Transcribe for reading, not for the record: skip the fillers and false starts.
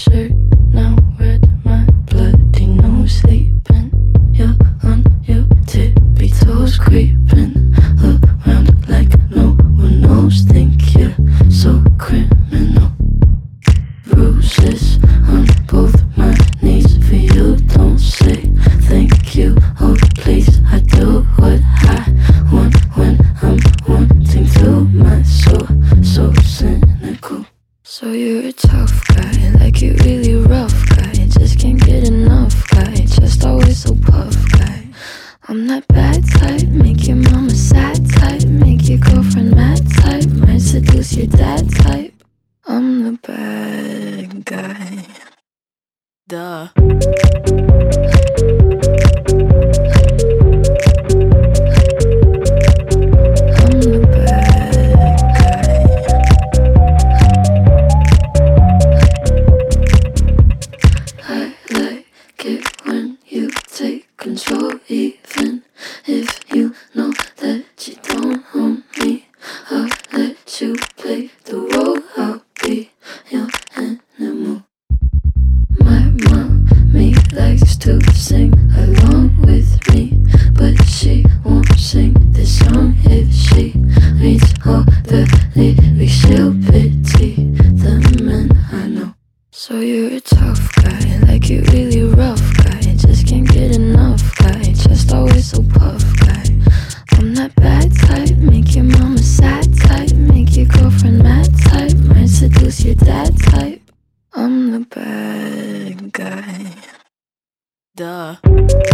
shirt now red, my bloody nose sleeping. You're on your tippy toes, creeping around like no one knows. Think you're so criminal. Bruises on both my knees for you. Don't say thank you, oh please. I do what I want when I'm wanting to. My soul so cynical. So you're a tough guy, like you really rough guy. Just can't get enough guy, just always so puff guy. I'm that bad type, make your mama sad type, make your girlfriend mad type, might seduce your dad type. I'm the bad guy. Duh. I'm the bad guy. I like it when you take control, even if you know that you don't own me. I'll let you play the role, I'll be your animal. My mommy likes to sing along with me, but she won't sing this song if she reads all the lyrics. She'll pity the men I know. So you're a tough guy, like you really rough guy. Just can't get enough guy, just always so puff guy. I'm that bad type, make your mama sad type, make your girlfriend mad type, might seduce your dad type. I'm the bad guy. Duh.